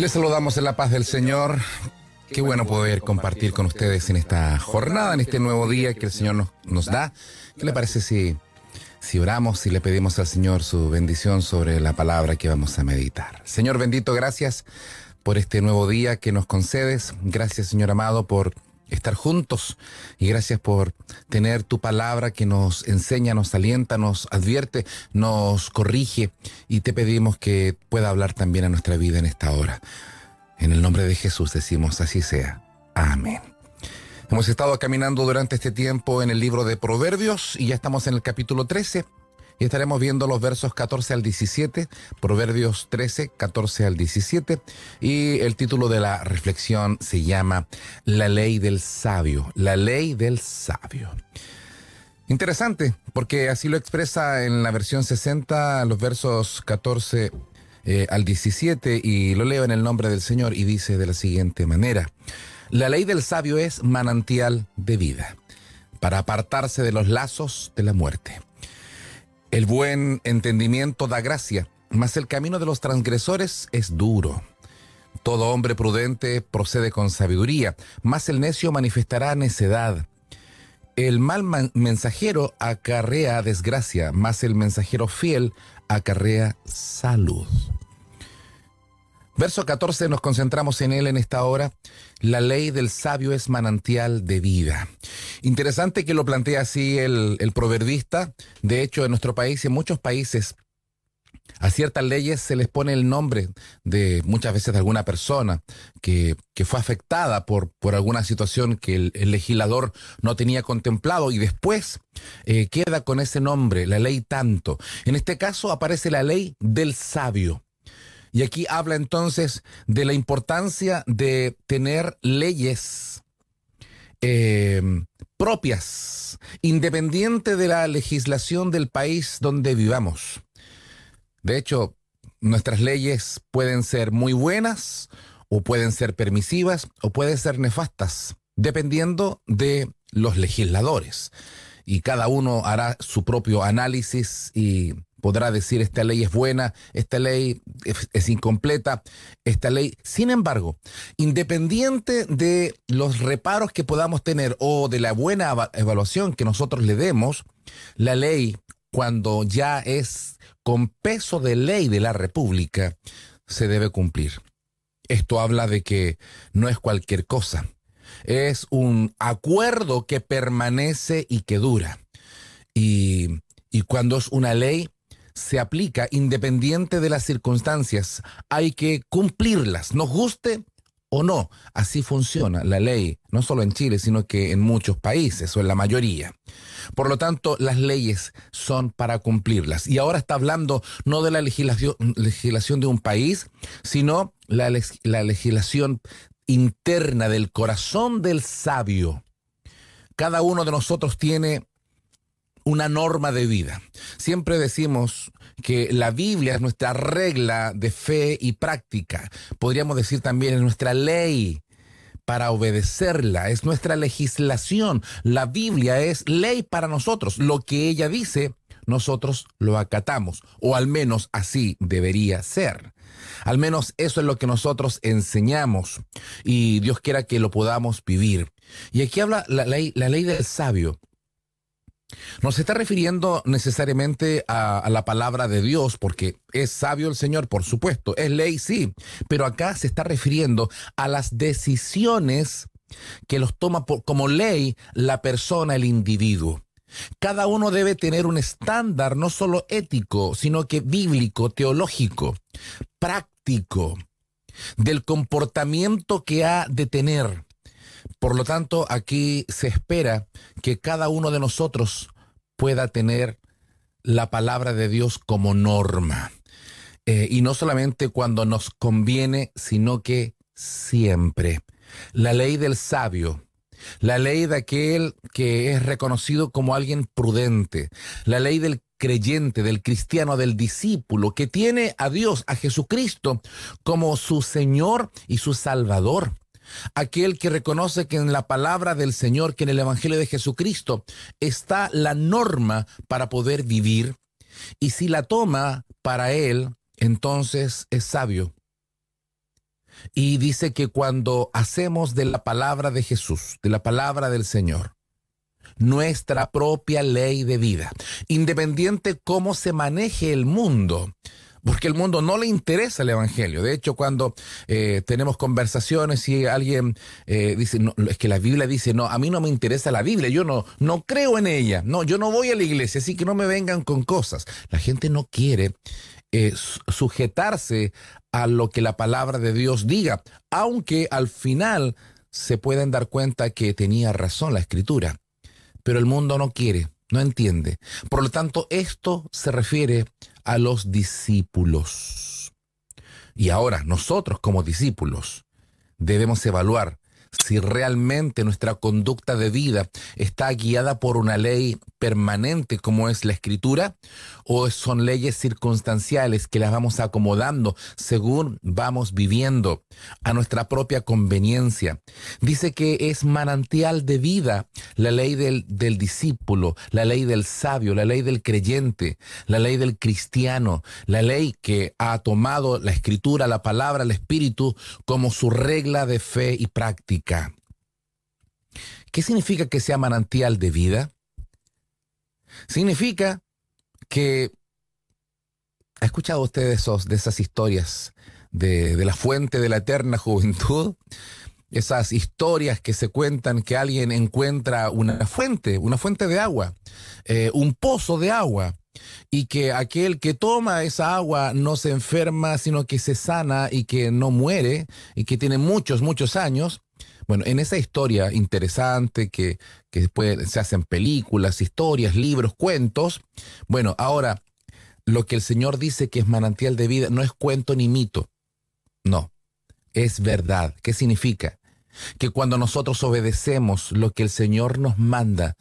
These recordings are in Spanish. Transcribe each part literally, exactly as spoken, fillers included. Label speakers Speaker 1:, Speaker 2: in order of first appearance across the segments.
Speaker 1: Les saludamos en la paz del Señor. Qué bueno poder compartir con ustedes en esta jornada, en este nuevo día que el Señor nos, nos da. ¿Qué le parece si, si oramos y le pedimos al Señor su bendición sobre la palabra que vamos a meditar? Señor bendito, gracias por este nuevo día que nos concedes. Gracias, Señor amado, por estar juntos, y gracias por tener tu palabra que nos enseña, nos alienta, nos advierte, nos corrige, y te pedimos que pueda hablar también a nuestra vida en esta hora. En el nombre de Jesús decimos así sea. Amén. Hemos estado caminando durante este tiempo en el libro de Proverbios y ya estamos en el capítulo trece y estaremos viendo los versos catorce al diecisiete, Proverbios trece, catorce al diecisiete, y el título de la reflexión se llama La ley del sabio, la ley del sabio. Interesante, porque así lo expresa en la versión sesenta, los versos catorce eh, al diecisiete, y lo leo en el nombre del Señor, y dice de la siguiente manera: La ley del sabio es manantial de vida, para apartarse de los lazos de la muerte. El buen entendimiento da gracia, mas el camino de los transgresores es duro. Todo hombre prudente procede con sabiduría, mas el necio manifestará necedad. El mal man- mensajero acarrea desgracia, mas el mensajero fiel acarrea salud. Verso catorce, nos concentramos en él en esta hora. La ley del sabio es manantial de vida. Interesante que lo plantea así el, el proverbista. De hecho, en nuestro país y en muchos países, a ciertas leyes se les pone el nombre de muchas veces de alguna persona que, que fue afectada por, por alguna situación que el, el legislador no tenía contemplado, y después eh, queda con ese nombre, la ley tanto. En este caso aparece la ley del sabio. Y aquí habla entonces de la importancia de tener leyes eh, propias, independiente de la legislación del país donde vivamos. De hecho, nuestras leyes pueden ser muy buenas, o pueden ser permisivas, o pueden ser nefastas, dependiendo de los legisladores. Y cada uno hará su propio análisis y podrá decir: esta ley es buena, esta ley es, es incompleta, esta ley... Sin embargo, independiente de los reparos que podamos tener o de la buena eva- evaluación que nosotros le demos, la ley, cuando ya es con peso de ley de la República, se debe cumplir. Esto habla de que no es cualquier cosa. Es un acuerdo que permanece y que dura. Y, y cuando es una ley, se aplica independiente de las circunstancias. Hay que cumplirlas, nos guste o no. Así funciona la ley, no solo en Chile, sino que en muchos países, o en la mayoría. Por lo tanto, las leyes son para cumplirlas. Y ahora está hablando no de la legislación, legislación de un país, sino la, la legislación interna del corazón del sabio. Cada uno de nosotros tiene una norma de vida. Siempre decimos que la Biblia es nuestra regla de fe y práctica. Podríamos decir también es nuestra ley para obedecerla, es nuestra legislación. La Biblia es ley para nosotros. Lo que ella dice, nosotros lo acatamos, o al menos así debería ser. Al menos eso es lo que nosotros enseñamos, y Dios quiera que lo podamos vivir. Y aquí habla la ley, la ley del sabio. No se está refiriendo necesariamente a, a la palabra de Dios, porque es sabio el Señor, por supuesto, es ley, sí, pero acá se está refiriendo a las decisiones que los toma por, como ley la persona, el individuo. Cada uno debe tener un estándar no solo ético, sino que bíblico, teológico, práctico, del comportamiento que ha de tener. Por lo tanto, aquí se espera que cada uno de nosotros pueda tener la palabra de Dios como norma. Eh, y no solamente cuando nos conviene, sino que siempre. La ley del sabio, la ley de aquel que es reconocido como alguien prudente, la ley del creyente, del cristiano, del discípulo, que tiene a Dios, a Jesucristo, como su Señor y su Salvador. Aquel que reconoce que en la palabra del Señor, que en el Evangelio de Jesucristo está la norma para poder vivir, y si la toma para él, entonces es sabio. Y dice que cuando hacemos de la palabra de Jesús, de la palabra del Señor, nuestra propia ley de vida, independiente cómo se maneje el mundo, porque el mundo no le interesa el evangelio. De hecho, cuando eh, tenemos conversaciones y alguien eh, dice, no, es que la Biblia dice, no, a mí no me interesa la Biblia, yo no, no creo en ella, no, yo no voy a la iglesia, así que no me vengan con cosas. La gente no quiere eh, sujetarse a lo que la palabra de Dios diga, aunque al final se pueden dar cuenta que tenía razón la Escritura. Pero el mundo no quiere, no entiende. Por lo tanto, esto se refiere a los discípulos. Y ahora, nosotros como discípulos debemos evaluar si realmente nuestra conducta de vida está guiada por una ley permanente como es la Escritura, o son leyes circunstanciales que las vamos acomodando según vamos viviendo a nuestra propia conveniencia. Dice que es manantial de vida la ley del, del discípulo, la ley del sabio, la ley del creyente, la ley del cristiano, la ley que ha tomado la Escritura, la palabra, el Espíritu como su regla de fe y práctica. ¿Qué significa que sea manantial de vida? Significa que, ¿ha escuchado usted de, esos, de esas historias de, de la fuente de la eterna juventud? Esas historias que se cuentan que alguien encuentra una fuente, una fuente de agua, eh, un pozo de agua, y que aquel que toma esa agua no se enferma, sino que se sana y que no muere, y que tiene muchos, muchos años. Bueno, en esa historia interesante que, que después se hacen películas, historias, libros, cuentos, bueno, ahora lo que el Señor dice que es manantial de vida no es cuento ni mito, no, es verdad. ¿Qué significa? Que cuando nosotros obedecemos lo que el Señor nos manda,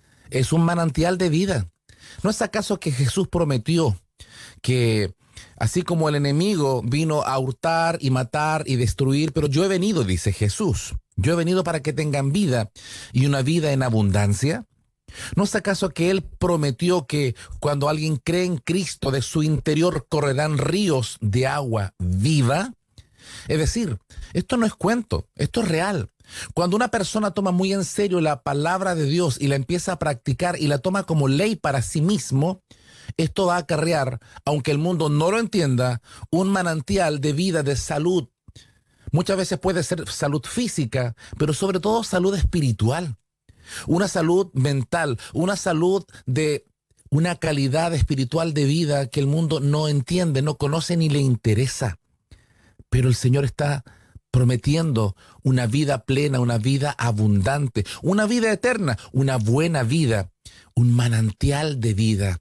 Speaker 1: es un manantial de vida. ¿No es acaso que Jesús prometió que así como el enemigo vino a hurtar y matar y destruir, pero yo he venido, dice Jesús, yo he venido para que tengan vida y una vida en abundancia? ¿No es acaso que Él prometió que cuando alguien cree en Cristo, de su interior correrán ríos de agua viva? Es decir, esto no es cuento, esto es real. Cuando una persona toma muy en serio la palabra de Dios y la empieza a practicar y la toma como ley para sí mismo, esto va a acarrear, aunque el mundo no lo entienda, un manantial de vida, de salud. Muchas veces puede ser salud física, pero sobre todo salud espiritual. Una salud mental, una salud de una calidad espiritual de vida que el mundo no entiende, no conoce ni le interesa. Pero el Señor está prometiendo una vida plena, una vida abundante, una vida eterna, una buena vida, un manantial de vida.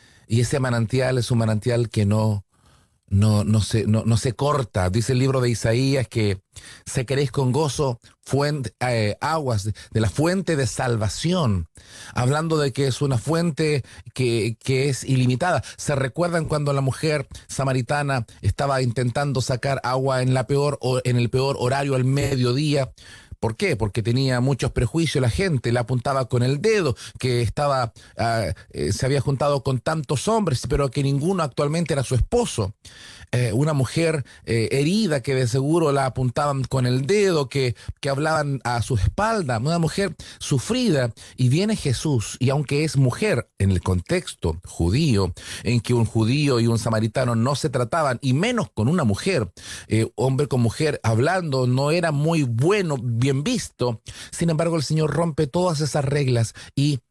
Speaker 1: Y ese manantial es un manantial que no, no, no, se, no, no se corta. Dice el libro de Isaías que secaréis con gozo fuente, eh, aguas de, de la fuente de salvación, hablando de que es una fuente que, que es ilimitada. ¿Se recuerdan cuando la mujer samaritana estaba intentando sacar agua en, la peor, en el peor horario al mediodía? ¿Por qué? Porque tenía muchos prejuicios la gente, le apuntaba con el dedo, que estaba, uh, eh, se había juntado con tantos hombres, pero que ninguno actualmente era su esposo. Eh, una mujer eh, herida que de seguro la apuntaban con el dedo, que, que hablaban a su espalda, una mujer sufrida. Y viene Jesús, y aunque es mujer, en el contexto judío, en que un judío y un samaritano no se trataban, y menos con una mujer, eh, hombre con mujer hablando, no era muy bueno, bien visto. Sin embargo, el Señor rompe todas esas reglas y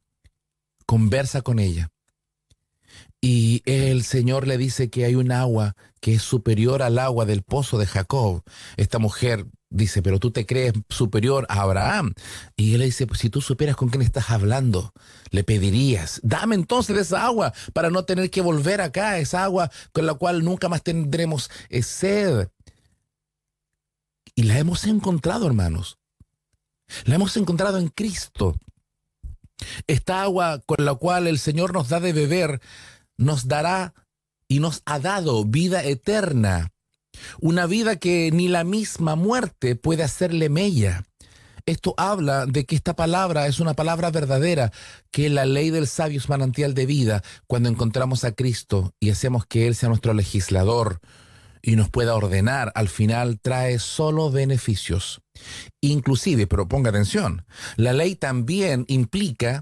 Speaker 1: conversa con ella. Y el Señor le dice que hay un agua que es superior al agua del pozo de Jacob. Esta mujer dice, pero tú te crees superior a Abraham. Y él le dice, pues si tú supieras con quién estás hablando, le pedirías, dame entonces esa agua para no tener que volver acá, esa agua con la cual nunca más tendremos sed. Y la hemos encontrado, hermanos. La hemos encontrado en Cristo. Esta agua con la cual el Señor nos da de beber, nos dará y nos ha dado vida eterna, una vida que ni la misma muerte puede hacerle mella. Esto habla de que esta palabra es una palabra verdadera, que la ley del sabio es manantial de vida cuando encontramos a Cristo y hacemos que Él sea nuestro legislador, y nos pueda ordenar, al final trae solo beneficios. Inclusive, pero ponga atención, la ley también implica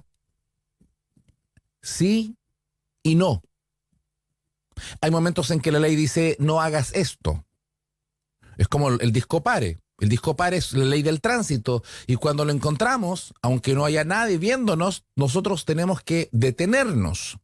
Speaker 1: sí y no. Hay momentos en que la ley dice no hagas esto. Es como el disco pare. El disco pare es la ley del tránsito y cuando lo encontramos, aunque no haya nadie viéndonos, nosotros tenemos que detenernos.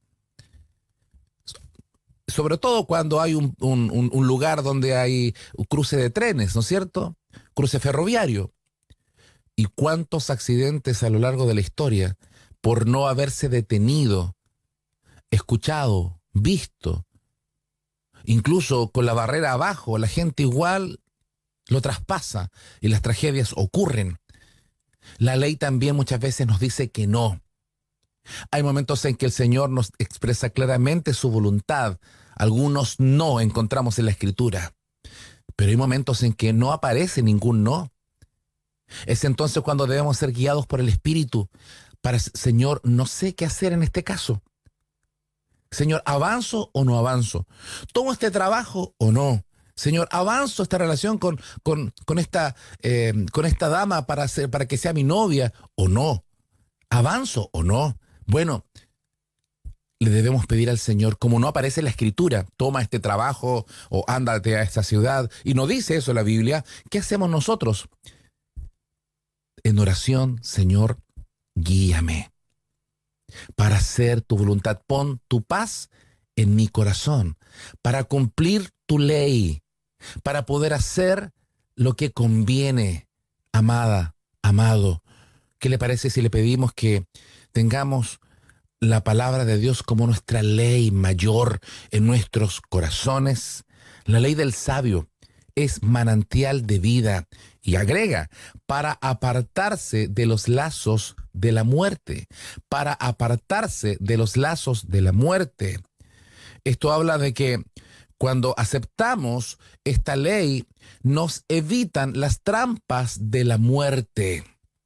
Speaker 1: Sobre todo cuando hay un, un, un lugar donde hay un cruce de trenes, ¿no es cierto? Cruce ferroviario. ¿Y cuántos accidentes a lo largo de la historia por no haberse detenido, escuchado, visto? Incluso con la barrera abajo, la gente igual lo traspasa y las tragedias ocurren. La ley también muchas veces nos dice que no. Hay momentos en que el Señor nos expresa claramente su voluntad. Algunos no encontramos en la Escritura. Pero hay momentos en que no aparece ningún no. Es entonces cuando debemos ser guiados por el Espíritu para, Señor, no sé qué hacer en este caso. Señor, ¿avanzo o no avanzo? ¿Tomo este trabajo o no? Señor, ¿avanzo esta relación con, con, con, esta, eh, con esta dama para, ser, para que sea mi novia o no? ¿Avanzo o no? Bueno, le debemos pedir al Señor, como no aparece en la Escritura, toma este trabajo o ándate a esta ciudad, y no dice eso la Biblia, ¿qué hacemos nosotros? En oración, Señor, guíame para hacer tu voluntad. Pon tu paz en mi corazón, para cumplir tu ley, para poder hacer lo que conviene, amada, amado. ¿Qué le parece si le pedimos que tengamos la palabra de Dios como nuestra ley mayor en nuestros corazones? La ley del sabio es manantial de vida y agrega, para apartarse de los lazos de la muerte, para apartarse de los lazos de la muerte. Esto habla de que cuando aceptamos esta ley, nos evitan las trampas de la muerte.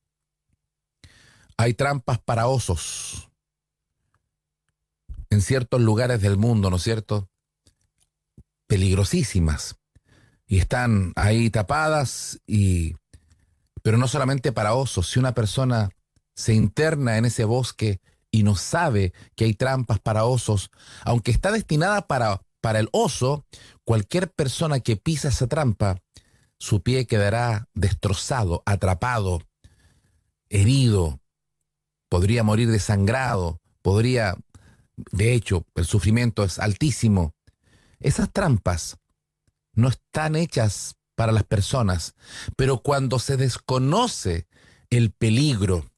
Speaker 1: Hay trampas para osos en ciertos lugares del mundo, ¿no es cierto? Peligrosísimas. Y están ahí tapadas, y pero no solamente para osos. Si una persona se interna en ese bosque y no sabe que hay trampas para osos, aunque está destinada para, para el oso, cualquier persona que pisa esa trampa, su pie quedará destrozado, atrapado, herido, podría morir desangrado, podría, de hecho, el sufrimiento es altísimo. Esas trampas no están hechas para las personas, pero cuando se desconoce el peligro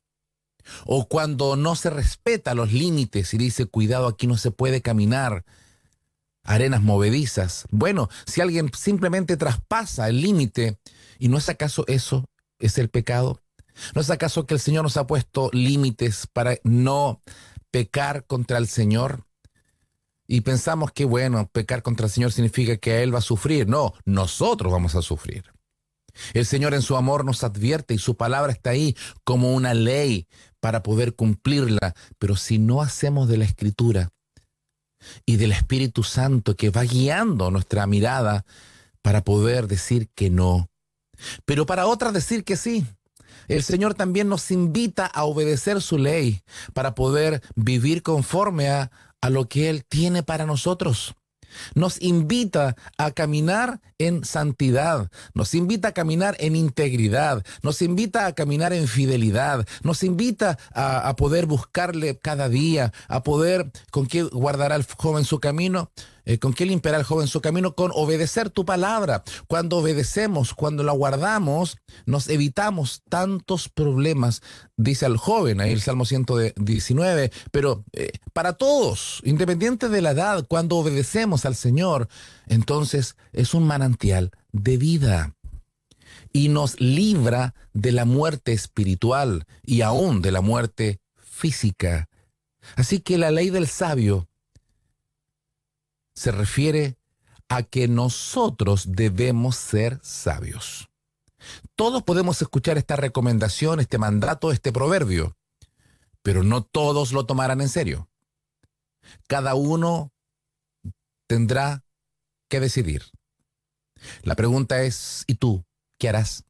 Speaker 1: o cuando no se respeta los límites y dice, cuidado, aquí no se puede caminar, arenas movedizas. Bueno, si alguien simplemente traspasa el límite, ¿y no es acaso eso es el pecado? ¿No es acaso que el Señor nos ha puesto límites para no pecar contra el Señor? Y pensamos que, bueno, pecar contra el Señor significa que Él va a sufrir. No, nosotros vamos a sufrir. El Señor en su amor nos advierte y su palabra está ahí como una ley para poder cumplirla. Pero si no hacemos de la Escritura y del Espíritu Santo que va guiando nuestra mirada para poder decir que no, pero para otras decir que sí. El Señor también nos invita a obedecer su ley para poder vivir conforme a, a lo que Él tiene para nosotros. Nos invita a caminar en santidad, nos invita a caminar en integridad, nos invita a caminar en fidelidad, nos invita a, a poder buscarle cada día, a poder, ¿con qué guardará el joven su camino? Eh, ¿Con qué limpiará el joven su camino? Con obedecer tu palabra. Cuando obedecemos, cuando la guardamos, nos evitamos tantos problemas, dice el joven, ahí el Salmo ciento diecinueve, pero eh, para todos, independiente de la edad, cuando obedecemos al Señor, entonces es un manantial de vida y nos libra de la muerte espiritual y aún de la muerte física. Así que la ley del sabio se refiere a que nosotros debemos ser sabios. Todos podemos escuchar esta recomendación, este mandato, este proverbio, pero no todos lo tomarán en serio. Cada uno tendrá que decidir. La pregunta es, ¿y tú qué harás?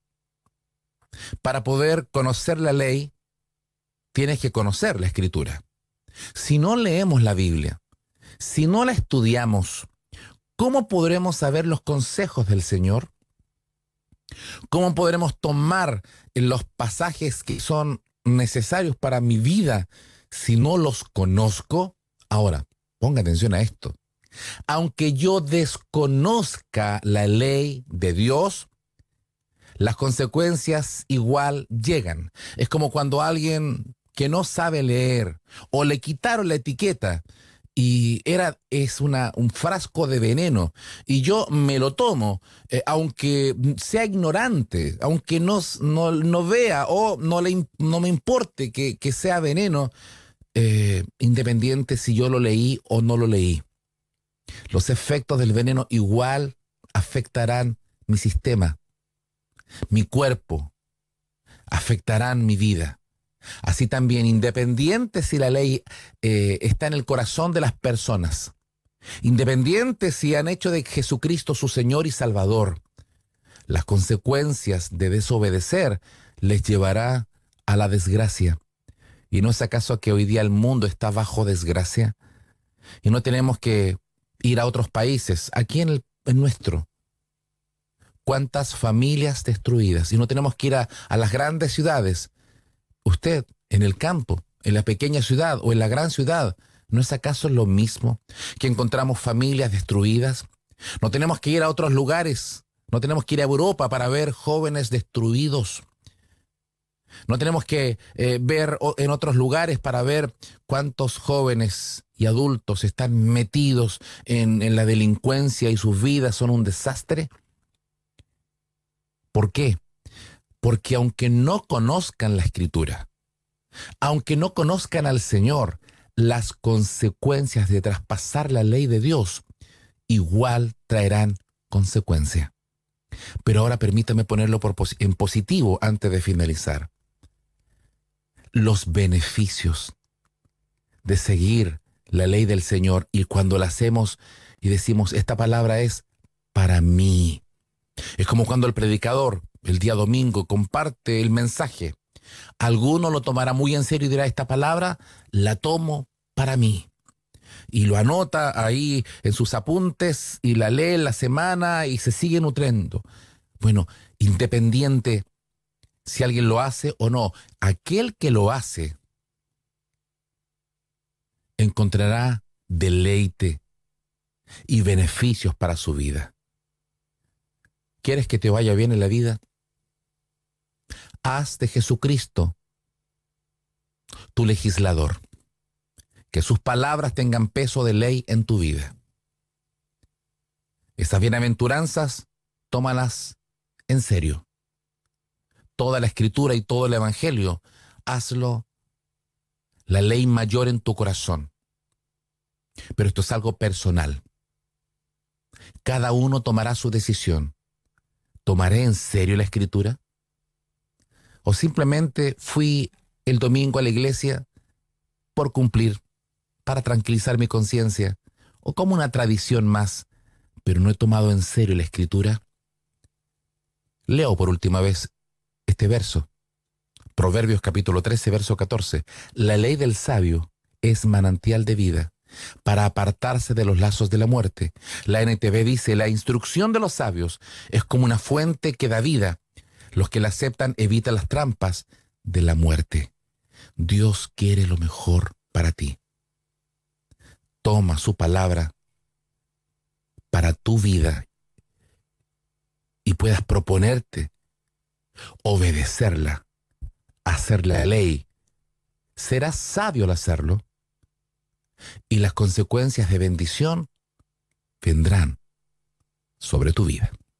Speaker 1: Para poder conocer la ley, tienes que conocer la Escritura. Si no leemos la Biblia, si no la estudiamos, ¿cómo podremos saber los consejos del Señor? ¿Cómo podremos tomar los pasajes que son necesarios para mi vida si no los conozco? Ahora, ponga atención a esto. Aunque yo desconozca la ley de Dios, las consecuencias igual llegan. Es como cuando alguien que no sabe leer o le quitaron la etiqueta y era, es una, un frasco de veneno y yo me lo tomo, eh, aunque sea ignorante, aunque no, no, no vea o no, le, no me importe que, que sea veneno, eh, independiente si yo lo leí o no lo leí. Los efectos del veneno igual afectarán mi sistema, mi cuerpo, afectarán mi vida. Así también, independiente si la ley eh, está en el corazón de las personas, independiente si han hecho de Jesucristo su Señor y Salvador, las consecuencias de desobedecer les llevará a la desgracia. ¿Y no es acaso que hoy día el mundo está bajo desgracia? Y no tenemos que ir a otros países, aquí en el en nuestro. ¿Cuántas familias destruidas? Y no tenemos que ir a, a las grandes ciudades. Usted, en el campo, en la pequeña ciudad o en la gran ciudad, ¿no es acaso lo mismo que encontramos familias destruidas? No tenemos que ir a otros lugares, no tenemos que ir a Europa para ver jóvenes destruidos. No tenemos que eh, ver en otros lugares para ver cuántos jóvenes y adultos están metidos en, en la delincuencia y sus vidas son un desastre. ¿Por qué? Porque aunque no conozcan la Escritura, aunque no conozcan al Señor, las consecuencias de traspasar la ley de Dios igual traerán consecuencia. Pero ahora permítame ponerlo por pos- en positivo antes de finalizar. Los beneficios de seguir la ley del Señor y cuando la hacemos y decimos, esta palabra es para mí. Es como cuando el predicador, el día domingo, comparte el mensaje. Alguno lo tomará muy en serio y dirá, esta palabra la tomo para mí. Y lo anota ahí en sus apuntes y la lee en la semana y se sigue nutriendo. Bueno, independiente si alguien lo hace o no, aquel que lo hace encontrará deleite y beneficios para su vida. ¿Quieres que te vaya bien en la vida? Haz de Jesucristo tu legislador. Que sus palabras tengan peso de ley en tu vida. Estas bienaventuranzas, tómalas en serio. Toda la Escritura y todo el Evangelio, hazlo la ley mayor en tu corazón. Pero esto es algo personal. Cada uno tomará su decisión. ¿Tomaré en serio la Escritura? ¿O simplemente fui el domingo a la iglesia por cumplir, para tranquilizar mi conciencia, o como una tradición más, pero no he tomado en serio la Escritura? Leo por última vez este verso. Proverbios capítulo trece, verso catorce. La ley del sabio es manantial de vida para apartarse de los lazos de la muerte. La N T V dice, la instrucción de los sabios es como una fuente que da vida. Los que la aceptan evitan las trampas de la muerte. Dios quiere lo mejor para ti. Toma su palabra para tu vida y puedas proponerte obedecerla, hacer la ley. Serás sabio al hacerlo y las consecuencias de bendición vendrán sobre tu vida.